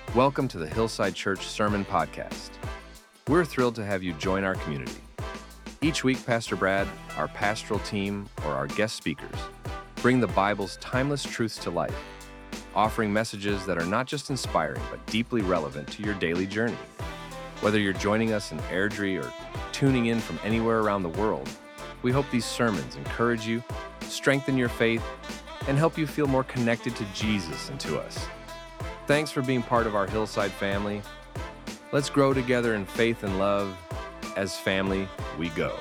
Welcome to the Hillside Church Sermon Podcast. We're thrilled to have you join our community. Each week, Pastor Brad, our pastoral team, or our guest speakers bring the Bible's timeless truths to life, offering messages that are not just inspiring, but deeply relevant to your daily journey. Whether you're joining us in Airdrie or tuning in from anywhere around the world, we hope these sermons encourage you, strengthen your faith, and help you feel more connected to Jesus and to us. Thanks for being part of our Hillside family. Let's grow together in faith and love. As family, we go.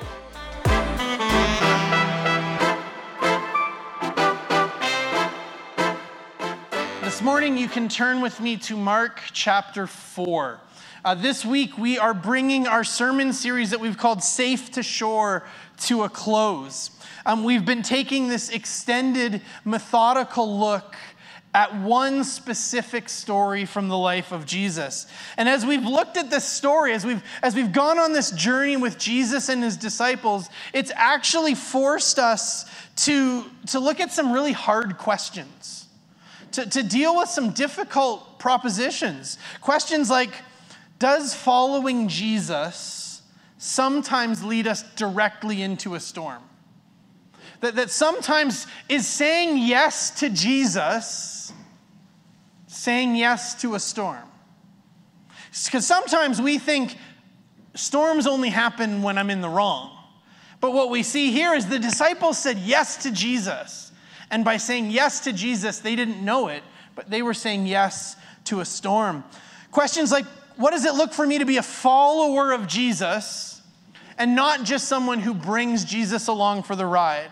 This morning, you can turn with me to Mark chapter 4. This week, we are bringing our sermon series that we've called Safe to Shore to a close. We've been taking this extended, methodical look at one specific story from the life of Jesus. And as we've looked at this story, as we've gone on this journey with Jesus and his disciples, it's actually forced us to look at some really hard questions, to deal with some difficult propositions. Questions like, does following Jesus sometimes lead us directly into a storm? That sometimes is saying yes to Jesus saying yes to a storm. Because sometimes we think storms only happen when I'm in the wrong. But what we see here is the disciples said yes to Jesus. And by saying yes to Jesus, they didn't know it, but they were saying yes to a storm. Questions like, what does it look for me to be a follower of Jesus and not just someone who brings Jesus along for the ride?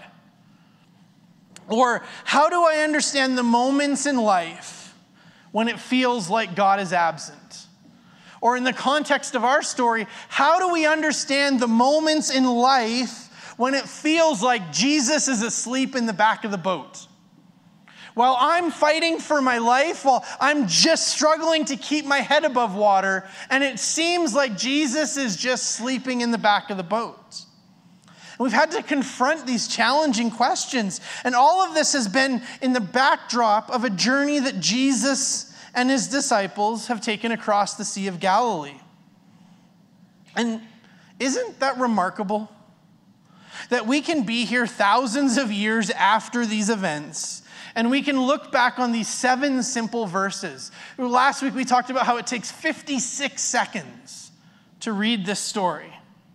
Or how do I understand the moments in life when it feels like God is absent? Or in the context of our story, how do we understand the moments in life when it feels like Jesus is asleep in the back of the boat? While I'm fighting for my life, while I'm just struggling to keep my head above water, and it seems like Jesus is just sleeping in the back of the boat. We've had to confront these challenging questions. And all of this has been in the backdrop of a journey that Jesus and his disciples have taken across the Sea of Galilee. And isn't that remarkable? That we can be here thousands of years after these events, and we can look back on these 7 simple verses. Last week we talked about how it takes 56 seconds to read this story.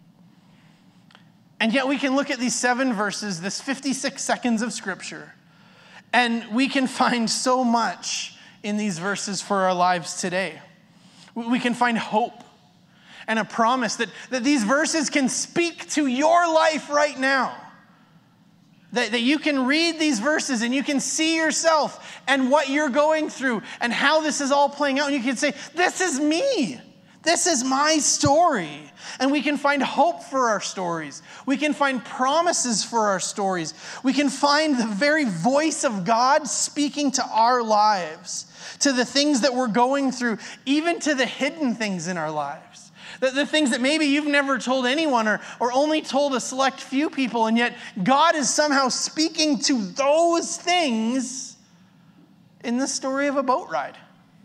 And yet we can look at these 7 verses, this 56 seconds of scripture, and we can find so much in these verses for our lives today. We can find hope and a promise that these verses can speak to your life right now. That you can read these verses and you can see yourself and what you're going through and how this is all playing out. And you can say, this is me. This is my story. And we can find hope for our stories. We can find promises for our stories. We can find the very voice of God speaking to our lives, to the things that we're going through, even to the hidden things in our lives. The things that maybe you've never told anyone or only told a select few people, and yet God is somehow speaking to those things in the story of a boat ride.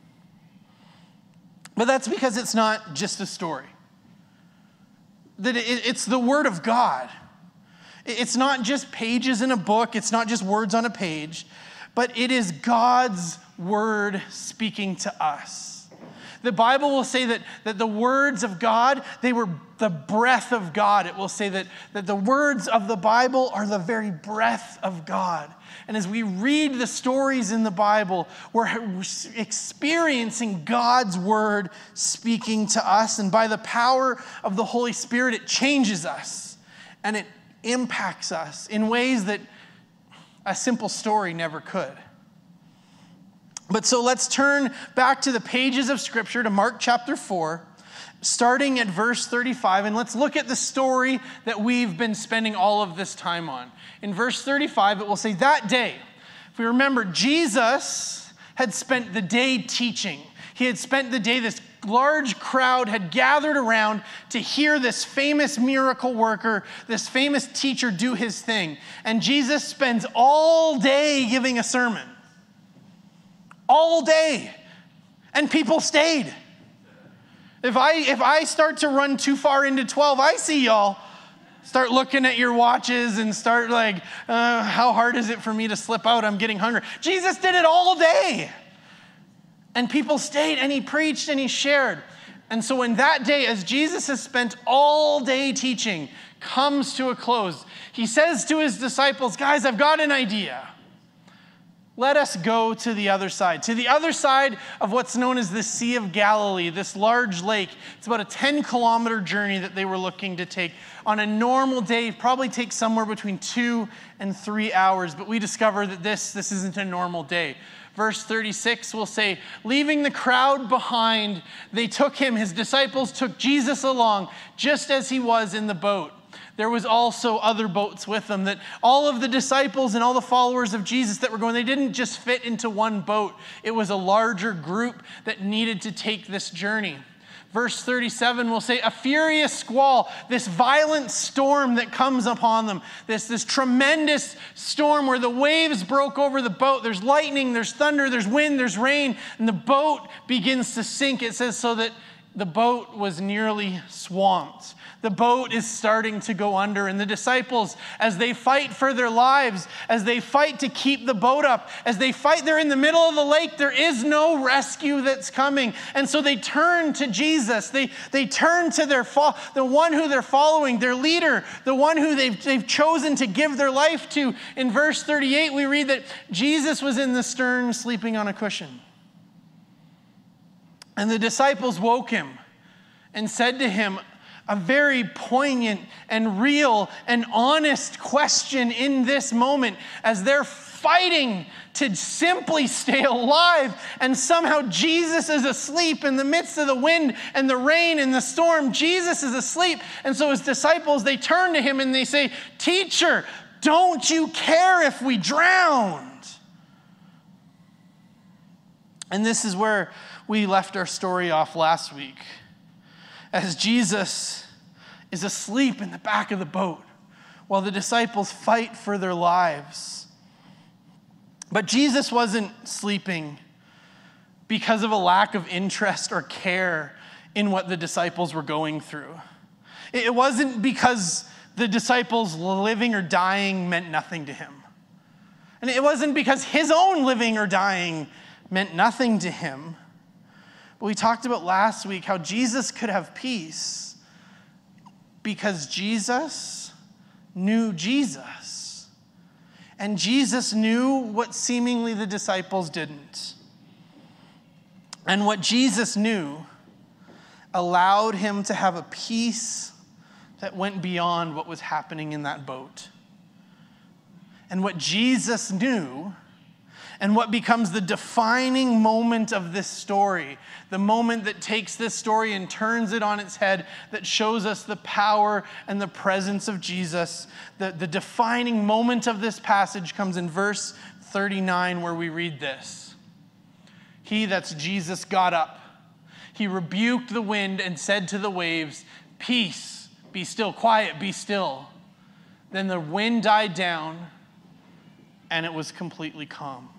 But that's because it's not just a story. That it's the Word of God. It's not just pages in a book. It's not just words on a page. But it is God's Word speaking to us. The Bible will say that the words of God, they were the breath of God. It will say that the words of the Bible are the very breath of God. And as we read the stories in the Bible, we're experiencing God's word speaking to us. And by the power of the Holy Spirit, it changes us and it impacts us in ways that a simple story never could. But so let's turn back to the pages of Scripture, to Mark chapter 4, starting at verse 35, and let's look at the story that we've been spending all of this time on. In verse 35, it will say, that day, if we remember, Jesus had spent the day teaching. He had spent the day, this large crowd had gathered around to hear this famous miracle worker, this famous teacher do his thing. And Jesus spends all day giving a sermon. All day. And people stayed. If I start to run too far into 12, I see y'all start looking at your watches and start like, how hard is it for me to slip out? I'm getting hungry. Jesus did it all day. And people stayed, and he preached and he shared. And so when that day, as Jesus has spent all day teaching, comes to a close, he says to his disciples, guys, I've got an idea. Let us go to the other side of what's known as the Sea of Galilee, this large lake. It's about a 10-kilometer journey that they were looking to take. On a normal day, it probably takes somewhere between 2 and 3 hours, but we discover that this isn't a normal day. Verse 36 will say, leaving the crowd behind, they took him, his disciples took Jesus along, just as he was in the boat. There was also other boats with them, that all of the disciples and all the followers of Jesus that were going, they didn't just fit into one boat. It was a larger group that needed to take this journey. Verse 37 will say, a furious squall, this violent storm that comes upon them, this tremendous storm where the waves broke over the boat. There's lightning, there's thunder, there's wind, there's rain, and the boat begins to sink. It says so that the boat was nearly swamped. The boat is starting to go under, and the disciples, as they fight for their lives, as they fight to keep the boat up, as they fight, they're in the middle of the lake. There is no rescue that's coming. And so they turn to Jesus. They turn to the one who they're following, their leader, the one who they've chosen to give their life to. In verse 38, we read that Jesus was in the stern sleeping on a cushion. And the disciples woke him and said to him, a very poignant and real and honest question in this moment as they're fighting to simply stay alive, and somehow Jesus is asleep in the midst of the wind and the rain and the storm. Jesus is asleep. And so his disciples, they turn to him and they say, teacher, don't you care if we drowned? And this is where we left our story off last week. As Jesus is asleep in the back of the boat while the disciples fight for their lives. But Jesus wasn't sleeping because of a lack of interest or care in what the disciples were going through. It wasn't because the disciples living or dying meant nothing to him. And it wasn't because his own living or dying meant nothing to him. But we talked about last week how Jesus could have peace because Jesus knew Jesus. And Jesus knew what seemingly the disciples didn't. And what Jesus knew allowed him to have a peace that went beyond what was happening in that boat. And what Jesus knew, and what becomes the defining moment of this story, the moment that takes this story and turns it on its head, that shows us the power and the presence of Jesus, the defining moment of this passage comes in verse 39, where we read this. He, that's Jesus, got up. He rebuked the wind and said to the waves, peace, be still, quiet, be still. Then the wind died down and it was completely calm.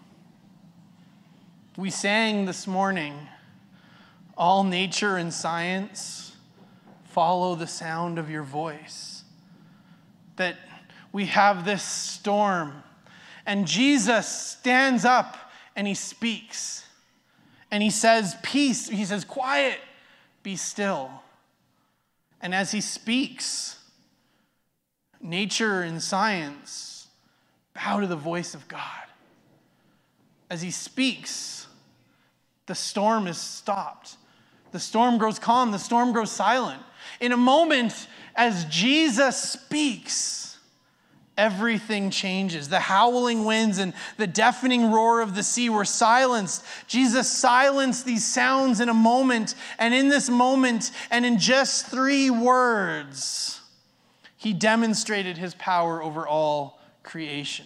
We sang this morning, all nature and science follow the sound of your voice. That we have this storm, and Jesus stands up and he speaks. And he says, peace, he says, quiet, be still. And as he speaks, nature and science bow to the voice of God. As he speaks, the storm is stopped. The storm grows calm. The storm grows silent. In a moment, as Jesus speaks, everything changes. The howling winds and the deafening roar of the sea were silenced. Jesus silenced these sounds in a moment. And in this moment, and in just 3 words, he demonstrated his power over all creation.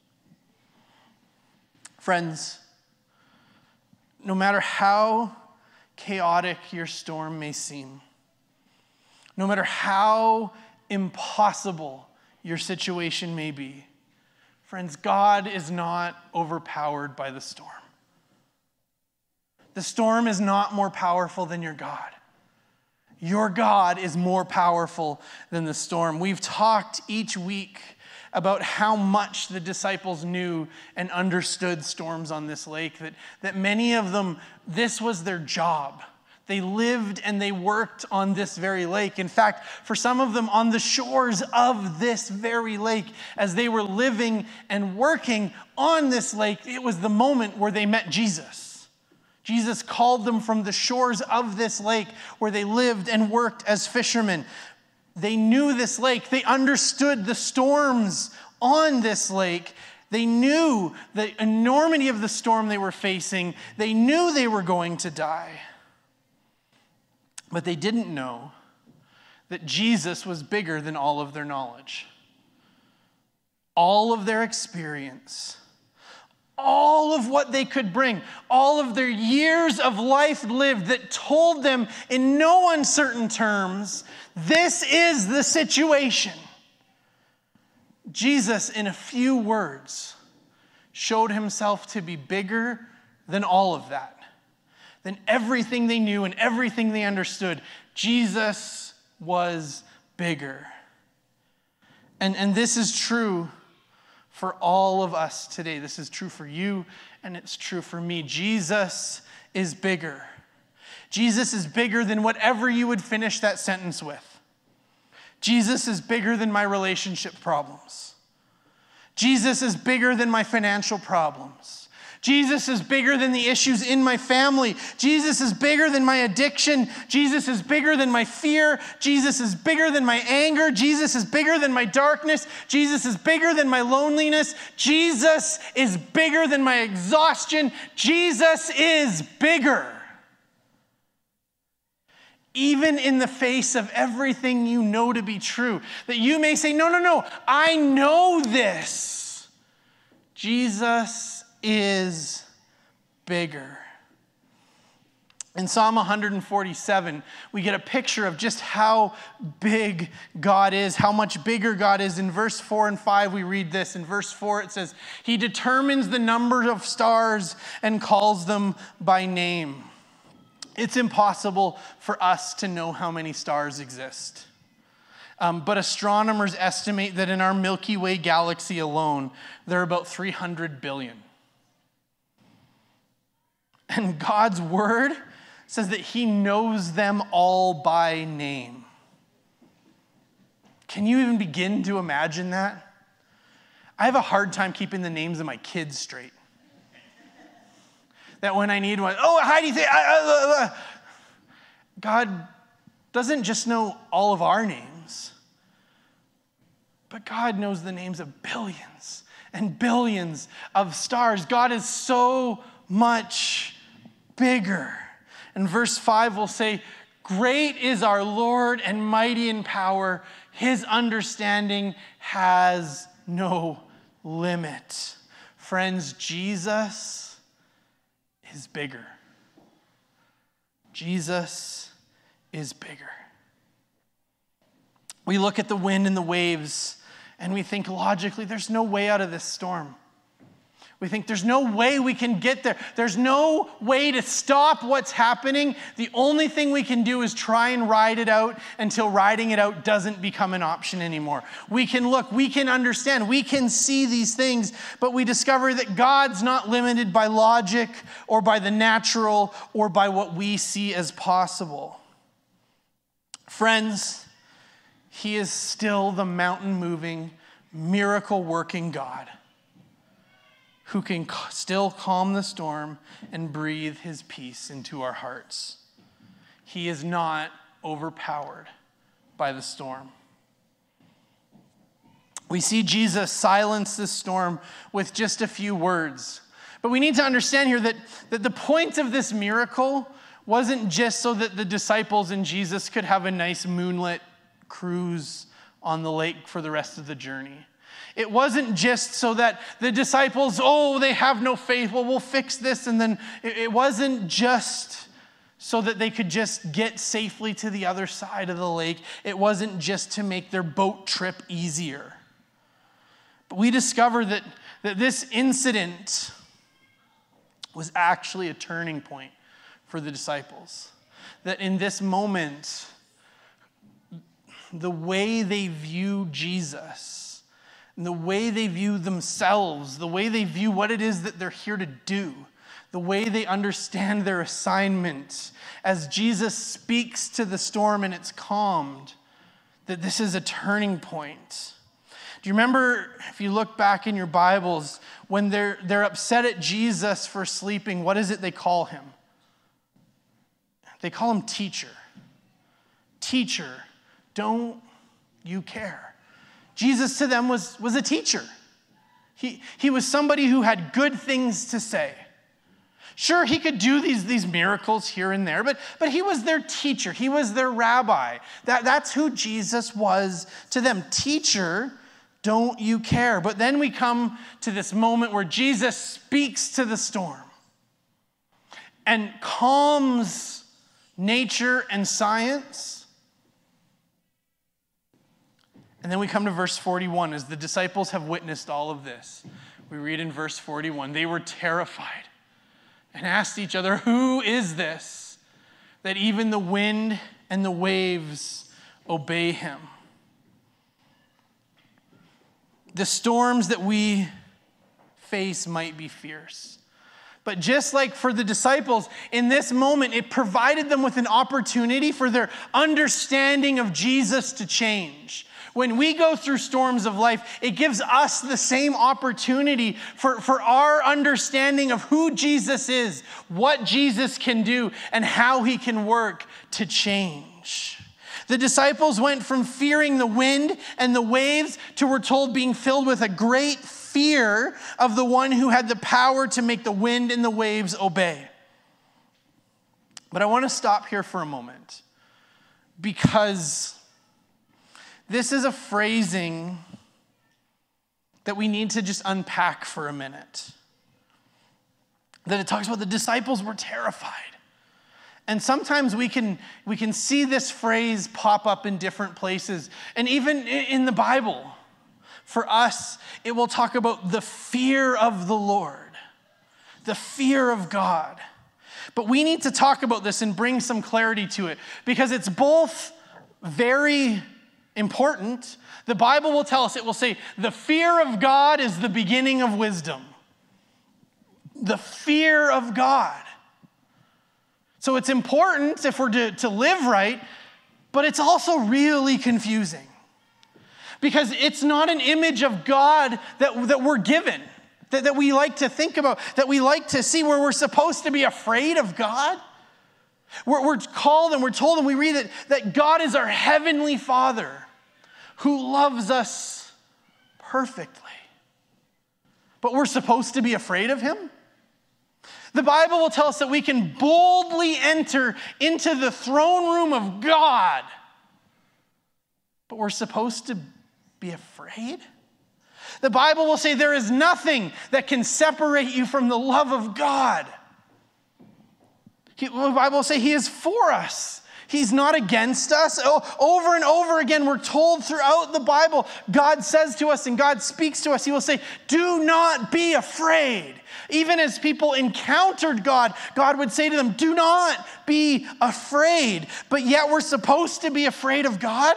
Friends, no matter how chaotic your storm may seem, no matter how impossible your situation may be, friends, God is not overpowered by the storm. The storm is not more powerful than your God. Your God is more powerful than the storm. We've talked each week about how much the disciples knew and understood storms on this lake, that many of them, this was their job. They lived and they worked on this very lake. In fact, for some of them on the shores of this very lake, as they were living and working on this lake, it was the moment where they met Jesus. Jesus called them from the shores of this lake where they lived and worked as fishermen. They knew this lake. They understood the storms on this lake. They knew the enormity of the storm they were facing. They knew they were going to die. But they didn't know that Jesus was bigger than all of their knowledge, all of their experience, all of what they could bring, all of their years of life lived that told them in no uncertain terms, this is the situation. Jesus, in a few words, showed himself to be bigger than all of that, than everything they knew and everything they understood. Jesus was bigger. And this is true for all of us today. This is true for you, and it's true for me. Jesus is bigger. Jesus is bigger than whatever you would finish that sentence with. Jesus is bigger than my relationship problems. Jesus is bigger than my financial problems. Jesus is bigger than the issues in my family. Jesus is bigger than my addiction. Jesus is bigger than my fear. Jesus is bigger than my anger. Jesus is bigger than my darkness. Jesus is bigger than my loneliness. Jesus is bigger than my exhaustion. Jesus is bigger. Even in the face of everything you know to be true, that you may say, no, I know this. Jesus is bigger. In Psalm 147, we get a picture of just how big God is, how much bigger God is. In verse 4 and 5, we read this. In verse 4, it says, He determines the number of stars and calls them by name. It's impossible for us to know how many stars exist. But astronomers estimate that in our Milky Way galaxy alone, there are about 300 billion. And God's word says that he knows them all by name. Can you even begin to imagine that? I have a hard time keeping the names of my kids straight. That when I need one, Heidi, God doesn't just know all of our names, but God knows the names of billions and billions of stars. God is so much bigger. And verse 5 will say, great is our Lord and mighty in power. His understanding has no limit. Friends, Jesus is bigger. Jesus is bigger. We look at the wind and the waves and we think logically, there's no way out of this storm. We think there's no way we can get there. There's no way to stop what's happening. The only thing we can do is try and ride it out until riding it out doesn't become an option anymore. We can look, we can understand, we can see these things, but we discover that God's not limited by logic or by the natural or by what we see as possible. Friends, he is still the mountain-moving, miracle-working God who can still calm the storm and breathe his peace into our hearts. He is not overpowered by the storm. We see Jesus silence this storm with just a few words. But we need to understand here that the point of this miracle wasn't just so that the disciples and Jesus could have a nice moonlit cruise on the lake for the rest of the journey. It wasn't just so that the disciples, they have no faith. Well, we'll fix this. And then it wasn't just so that they could just get safely to the other side of the lake. It wasn't just to make their boat trip easier. But we discover that this incident was actually a turning point for the disciples. That in this moment, the way they view Jesus, and the way they view themselves, the way they view what it is that they're here to do, the way they understand their assignment, as Jesus speaks to the storm and it's calmed, that this is a turning point. Do you remember, if you look back in your Bibles, when they're upset at Jesus for sleeping, what is it they call him? They call him teacher. Teacher, don't you care? Jesus to them was a teacher. He was somebody who had good things to say. Sure, he could do these miracles here and there, but he was their teacher. He was their rabbi. That's who Jesus was to them. Teacher, don't you care? But then we come to this moment where Jesus speaks to the storm and calms nature and science. And then we come to verse 41. As the disciples have witnessed all of this, we read in verse 41, they were terrified and asked each other, who is this that even the wind and the waves obey him? The storms that we face might be fierce. But just like for the disciples, in this moment, it provided them with an opportunity for their understanding of Jesus to change. When we go through storms of life, it gives us the same opportunity for our understanding of who Jesus is, what Jesus can do, and how he can work to change. The disciples went from fearing the wind and the waves to, we're told, being filled with a great fear of the one who had the power to make the wind and the waves obey. But I want to stop here for a moment, because this is a phrasing that we need to just unpack for a minute. That it talks about the disciples were terrified. And sometimes we can see this phrase pop up in different places. And even in the Bible, for us, it will talk about the fear of the Lord, the fear of God. But we need to talk about this and bring some clarity to it, because it's both very important. The Bible will tell us, it will say, the fear of God is the beginning of wisdom. The fear of God. So it's important if we're to live right, but it's also really confusing. Because it's not an image of God that we're given, that we like to think about, that we like to see, where we're supposed to be afraid of God. We're called and we're told and we read that God is our heavenly Father who loves us perfectly. But we're supposed to be afraid of him? The Bible will tell us that we can boldly enter into the throne room of God. But we're supposed to be afraid? The Bible will say there is nothing that can separate you from the love of God. The Bible will say he is for us. He's not against us. Over and over again, we're told throughout the Bible, God says to us and God speaks to us. He will say, do not be afraid. Even as people encountered God, God would say to them, do not be afraid. But yet we're supposed to be afraid of God?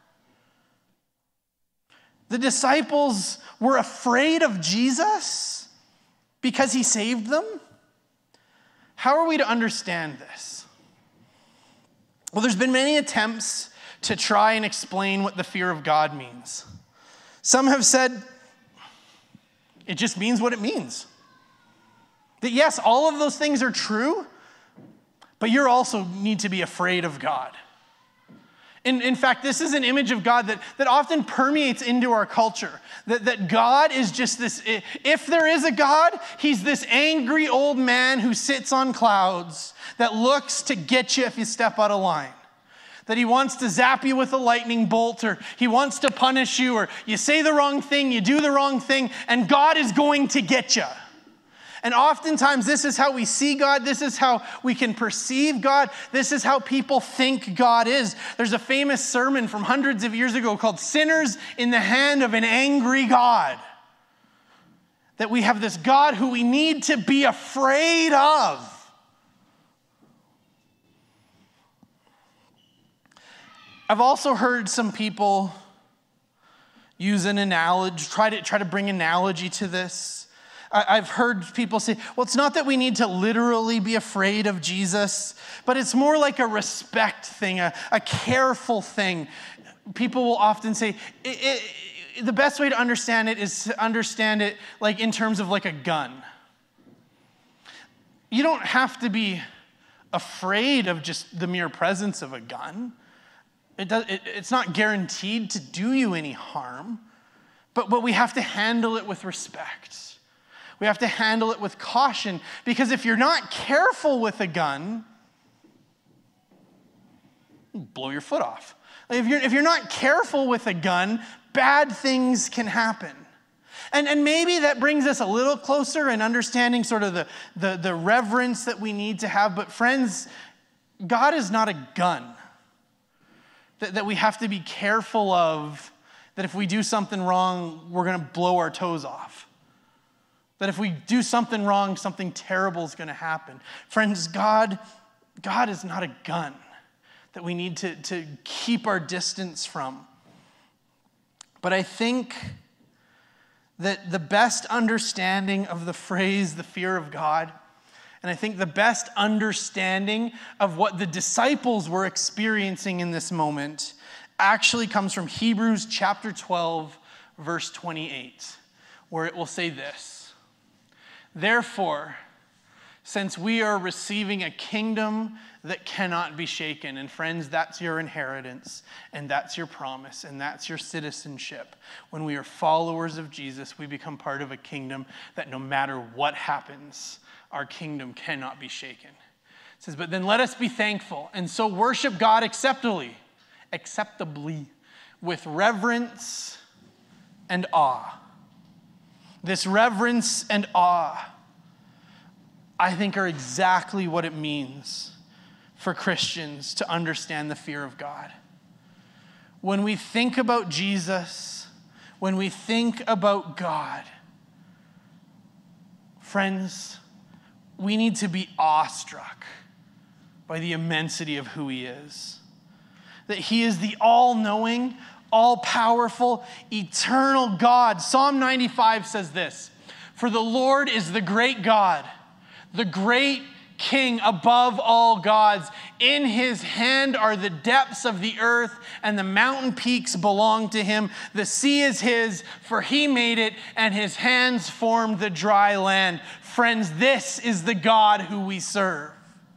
The disciples were afraid of Jesus because he saved them? How are we to understand this? Well, there's been many attempts to try and explain what the fear of God means. Some have said it just means what it means. That yes, all of those things are true, but you also need to be afraid of God. In fact, this is an image of God that often permeates into our culture. That God is just this, if there is a God, he's this angry old man who sits on clouds that looks to get you if you step out of line. That he wants to zap you with a lightning bolt, or he wants to punish you, or you say the wrong thing, you do the wrong thing, and God is going to get you. And oftentimes this is how we see God. This is how we can perceive God. This is how people think God is. There's a famous sermon from hundreds of years ago called Sinners in the Hand of an Angry God. That we have this God who we need to be afraid of. I've also heard some people use an analogy, try to bring analogy to this. I've heard people say, well, it's not that we need to literally be afraid of Jesus, but it's more like a respect thing, a careful thing. People will often say, the best way to understand it is to understand it like in terms of like a gun. You don't have to be afraid of just the mere presence of a gun. It's not guaranteed to do you any harm, but we have to handle it with respect. We have to handle it with caution, because if you're not careful with a gun, it'll blow your foot off. If you're not careful with a gun, bad things can happen. And maybe that brings us a little closer in understanding sort of the reverence that we need to have. But friends, God is not a gun that we have to be careful of, that if we do something wrong, we're going to blow our toes off. That if we do something wrong, something terrible is going to happen. Friends, God is not a gun that we need to keep our distance from. But I think that the best understanding of the phrase, the fear of God, and I think the best understanding of what the disciples were experiencing in this moment actually comes from Hebrews chapter 12, verse 28, where it will say this: "Therefore, since we are receiving a kingdom that cannot be shaken," and friends, that's your inheritance, and that's your promise, and that's your citizenship. When we are followers of Jesus, we become part of a kingdom that no matter what happens, our kingdom cannot be shaken. It says, "But then let us be thankful, and so worship God acceptably, with reverence and awe." This reverence and awe, I think, are exactly what it means for Christians to understand the fear of God. When we think about Jesus, when we think about God, friends, we need to be awestruck by the immensity of who he is. That he is the all-knowing, all-powerful, eternal God. Psalm 95 says this: "For the Lord is the great God, the great King above all gods. In his hand are the depths of the earth, and the mountain peaks belong to him. The sea is his, for he made it, and his hands formed the dry land." Friends, this is the God who we serve.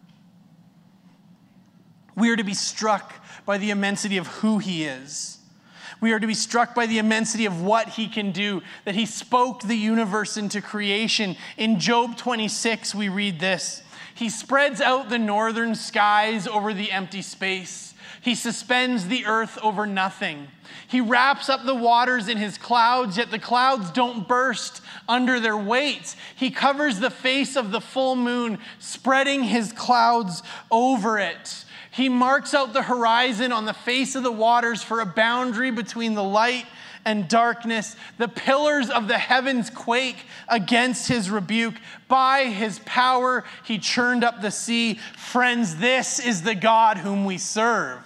We are to be struck by the immensity of who he is. We are to be struck by the immensity of what he can do, that he spoke the universe into creation. In Job 26, we read this: "He spreads out the northern skies over the empty space. He suspends the earth over nothing. He wraps up the waters in his clouds, yet the clouds don't burst under their weight. He covers the face of the full moon, spreading his clouds over it. He marks out the horizon on the face of the waters for a boundary between the light and darkness. The pillars of the heavens quake against his rebuke. By his power, he churned up the sea." Friends, this is the God whom we serve.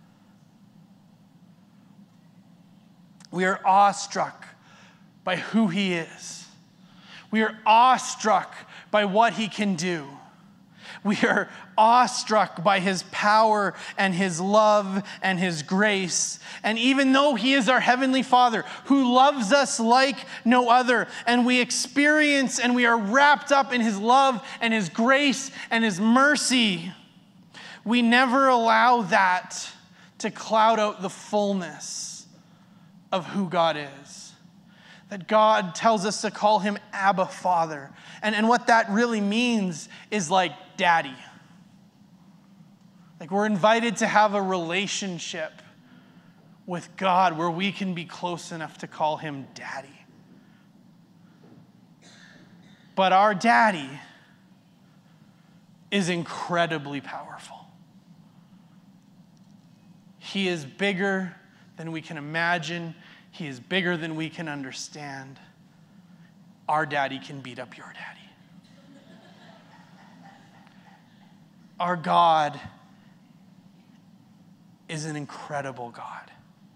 We are awestruck by who he is. We are awestruck by what he can do. We are awestruck by his power and his love and his grace. And even though he is our heavenly Father who loves us like no other, and we experience and we are wrapped up in his love and his grace and his mercy, we never allow that to cloud out the fullness of who God is. That God tells us to call him Abba, Father. And what that really means is like daddy. Like we're invited to have a relationship with God where we can be close enough to call him daddy. But our daddy is incredibly powerful. He is bigger than we can imagine. He is bigger than we can understand. Our daddy can beat up your daddy. Our God is an incredible God.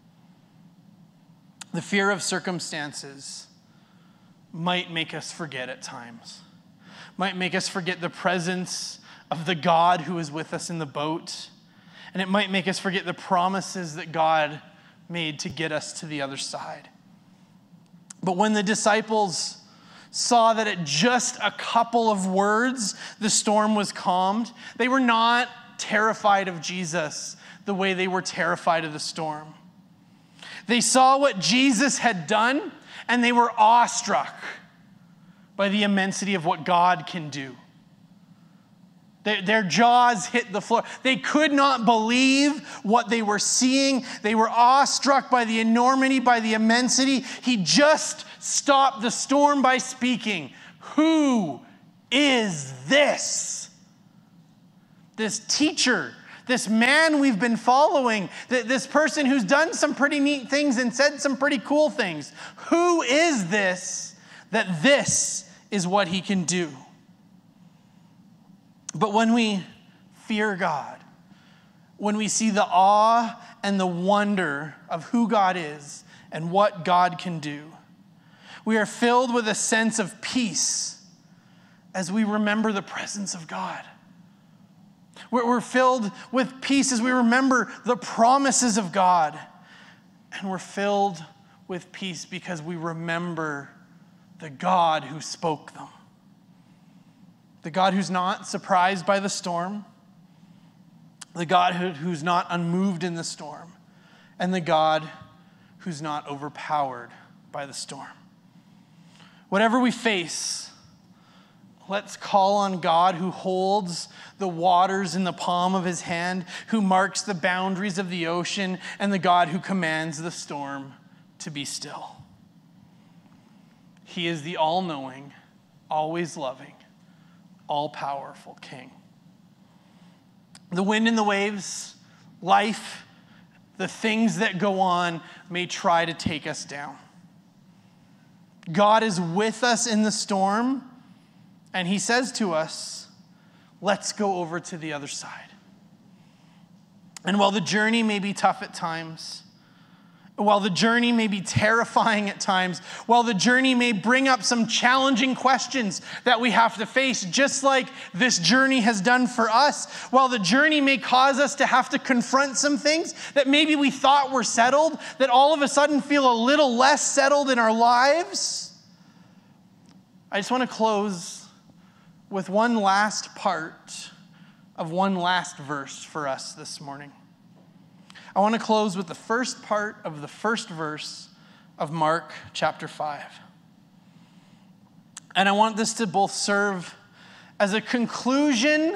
The fear of circumstances might make us forget at times, might make us forget the presence of the God who is with us in the boat, and it might make us forget the promises that God made to get us to the other side. But when the disciples saw that at just a couple of words the storm was calmed, they were not terrified of Jesus the way they were terrified of the storm. They saw what Jesus had done, and they were awestruck by the immensity of what God can do. Their jaws hit the floor. They could not believe what they were seeing. They were awestruck by the enormity, by the immensity. He just stopped the storm by speaking. Who is this? This teacher, this man we've been following, this person who's done some pretty neat things and said some pretty cool things. Who is this that this is what he can do? But when we fear God, when we see the awe and the wonder of who God is and what God can do, we are filled with a sense of peace as we remember the presence of God. We're filled with peace as we remember the promises of God. And we're filled with peace because we remember the God who spoke them. The God who's not surprised by the storm. The God who's not unmoved in the storm. And the God who's not overpowered by the storm. Whatever we face, let's call on God who holds the waters in the palm of his hand, who marks the boundaries of the ocean, and the God who commands the storm to be still. He is the all-knowing, always loving, all-powerful King. The wind and the waves, life, the things that go on may try to take us down. God is with us in the storm, and he says to us, let's go over to the other side. And while the journey may be tough at times, while the journey may be terrifying at times, while the journey may bring up some challenging questions that we have to face, just like this journey has done for us, while the journey may cause us to have to confront some things that maybe we thought were settled, that all of a sudden feel a little less settled in our lives, I just want to close with one last part of one last verse for us this morning. I want to close with the first part of the first verse of Mark chapter 5. And I want this to both serve as a conclusion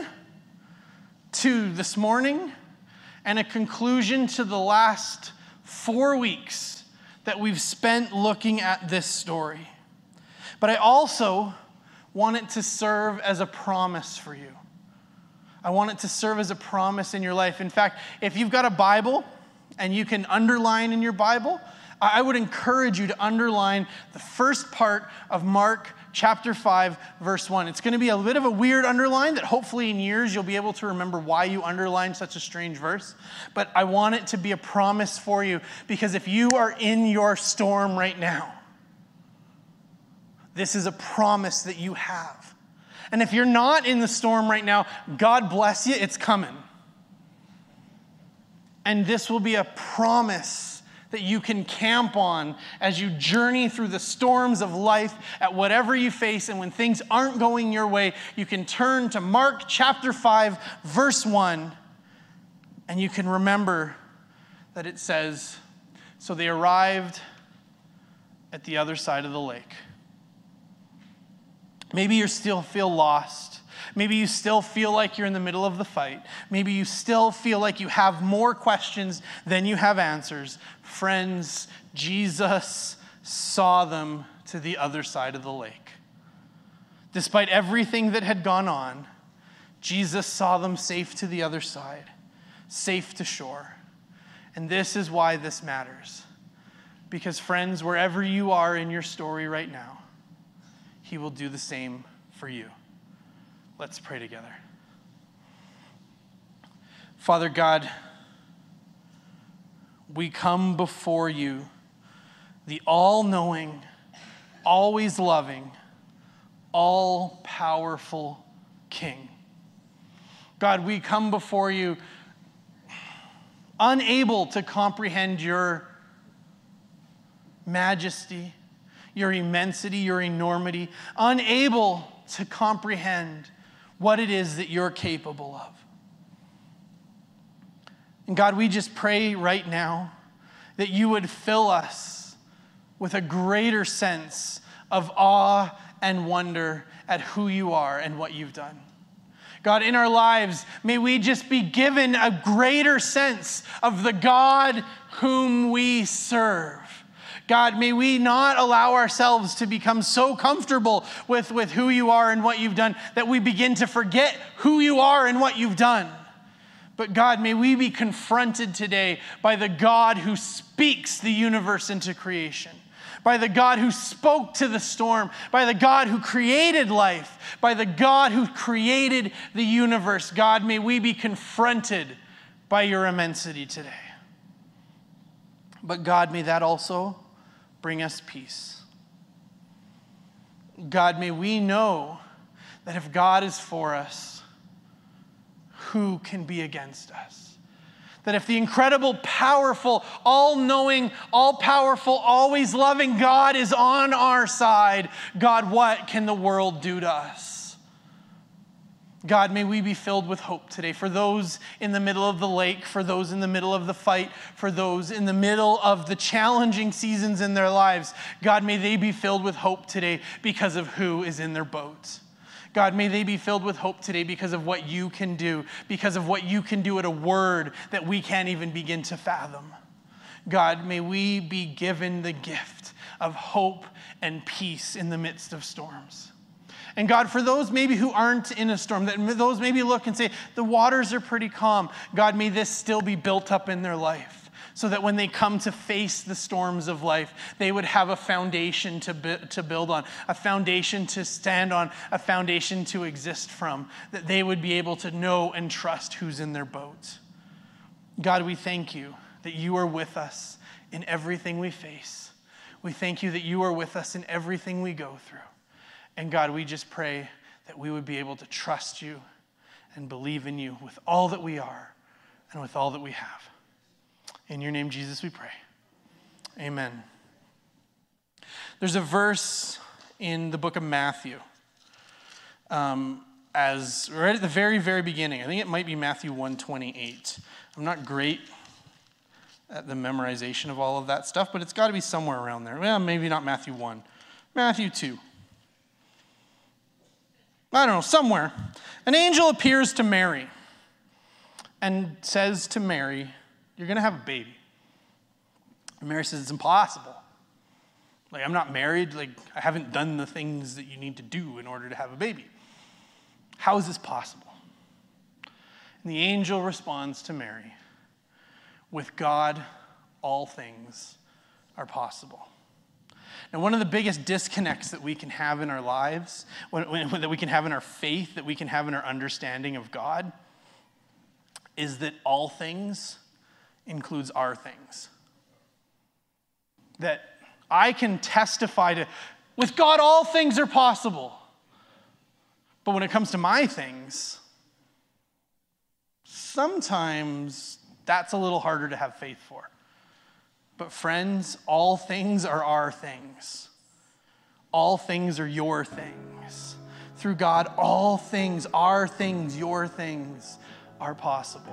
to this morning and a conclusion to the last 4 weeks that we've spent looking at this story. But I also want it to serve as a promise for you. I want it to serve as a promise in your life. In fact, if you've got a Bible and you can underline in your Bible, I would encourage you to underline the first part of Mark chapter 5, verse 1. It's going to be a bit of a weird underline that hopefully in years you'll be able to remember why you underlined such a strange verse. But I want it to be a promise for you, because if you are in your storm right now, this is a promise that you have. And if you're not in the storm right now, God bless you, it's coming. And this will be a promise that you can camp on as you journey through the storms of life at whatever you face. And when things aren't going your way, you can turn to Mark chapter 5, verse 1, and you can remember that it says, so they arrived at the other side of the lake. Maybe you still feel lost. Maybe you still feel like you're in the middle of the fight. Maybe you still feel like you have more questions than you have answers. Friends, Jesus saw them to the other side of the lake. Despite everything that had gone on, Jesus saw them safe to the other side, safe to shore. And this is why this matters. Because friends, wherever you are in your story right now, he will do the same for you. Let's pray together. Father God, we come before you, the all-knowing, always loving, all-powerful King. God, we come before you unable to comprehend your majesty, your immensity, your enormity, unable to comprehend what it is that you're capable of. And God, we just pray right now that you would fill us with a greater sense of awe and wonder at who you are and what you've done. God, in our lives, may we just be given a greater sense of the God whom we serve. God, may we not allow ourselves to become so comfortable with who you are and what you've done that we begin to forget who you are and what you've done. But God, may we be confronted today by the God who speaks the universe into creation, by the God who spoke to the storm, by the God who created life, by the God who created the universe. God, may we be confronted by your immensity today. But God, may that also bring us peace. God, may we know that if God is for us, who can be against us? That if the incredible, powerful, all-knowing, all-powerful, always loving God is on our side, God, what can the world do to us? God, may we be filled with hope today for those in the middle of the lake, for those in the middle of the fight, for those in the middle of the challenging seasons in their lives. God, may they be filled with hope today because of who is in their boat. God, may they be filled with hope today because of what you can do, because of what you can do at a word that we can't even begin to fathom. God, may we be given the gift of hope and peace in the midst of storms. And God, for those maybe who aren't in a storm, that those maybe look and say, the waters are pretty calm. God, may this still be built up in their life so that when they come to face the storms of life, they would have a foundation to build on, a foundation to stand on, a foundation to exist from, that they would be able to know and trust who's in their boat. God, we thank you that you are with us in everything we face. We thank you that you are with us in everything we go through. And God, we just pray that we would be able to trust you and believe in you with all that we are and with all that we have. In your name, Jesus, we pray. Amen. There's a verse in the book of Matthew, as right at the very, very beginning. I think it might be Matthew 1:28. I'm not great at the memorization of all of that stuff, but it's got to be somewhere around there. Well, maybe not Matthew 1. Matthew 2. I don't know, somewhere. An angel appears to Mary and says to Mary, you're going to have a baby. And Mary says, it's impossible. Like, I'm not married. Like, I haven't done the things that you need to do in order to have a baby. How is this possible? And the angel responds to Mary, with God, all things are possible. Now, one of the biggest disconnects that we can have in our lives, that we can have in our faith, that we can have in our understanding of God, is that all things includes our things. That I can testify to, with God, all things are possible. But when it comes to my things, sometimes that's a little harder to have faith for. But friends, all things are our things. All things are your things. Through God, all things, our things, your things are possible.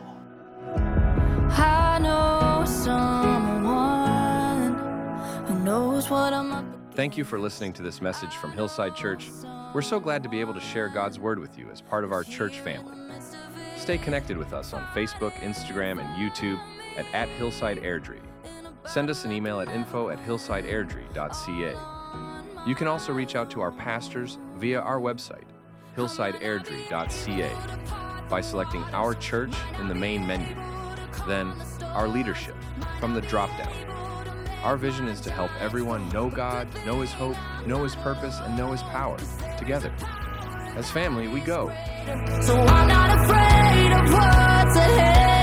I know someone who knows what I'm up against. Thank you for listening to this message from Hillside Church. We're so glad to be able to share God's Word with you as part of our church family. Stay connected with us on Facebook, Instagram, and YouTube at Hillside Airdrie. Send us an email at info@hillsideairdrie.ca. You can also reach out to our pastors via our website, hillsideairdrie.ca, by selecting Our Church in the main menu, then Our Leadership from the drop-down. Our vision is to help everyone know God, know His hope, know His purpose, and know His power together. As family, we go. So I'm not afraid of what's ahead.